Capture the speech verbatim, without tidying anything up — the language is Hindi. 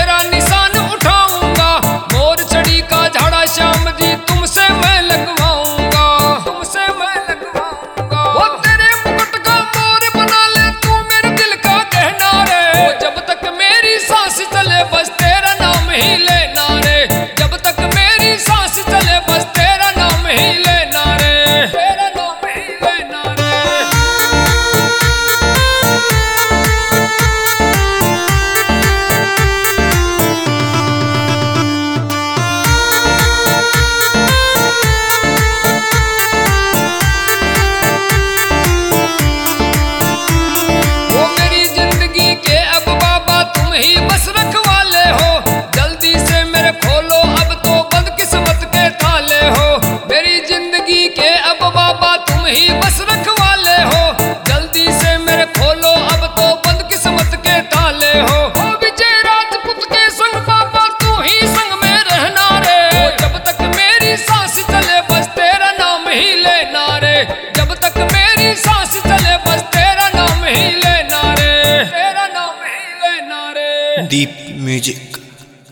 तेरा निशान उठाऊंगा। मोर चढ़ी का झाड़ा श्याम जी तुमसे मैं लगवाऊंगा, तुमसे मैं लगवाऊंगा। वो तेरे मुकुट का मोर बना ले तू मेरे दिल का गहना रे। वो जब तक मेरी सांस चले बस तेरा नाम ही लेना रे। जब तक मेरी सांस चले बस तेरा नाम ही लेना रे, तेरा नाम ही लेना रे। वो मेरी जिंदगी के अब बाबा तुम ही बस रखवाले हो। जल्दी से मेरे खोलो अब तो बंद किस्मत के ताले हो। मेरी जिंदगी के अब बाबा तुम ही बस रखवाले हो। जल्दी से मेरे खोलो अब तो बंद किस्मत के ताले हो। ओ विजय राजपूत के संग बाबा तू ही संग में रहना रे। ओ जब तक मेरी सांस चले बस तेरा नाम ही लेना रे। जब तक मेरी सांस चले बस तेरा नाम ही लेना रे, तेरा नाम ही लेना रे। Deep Music।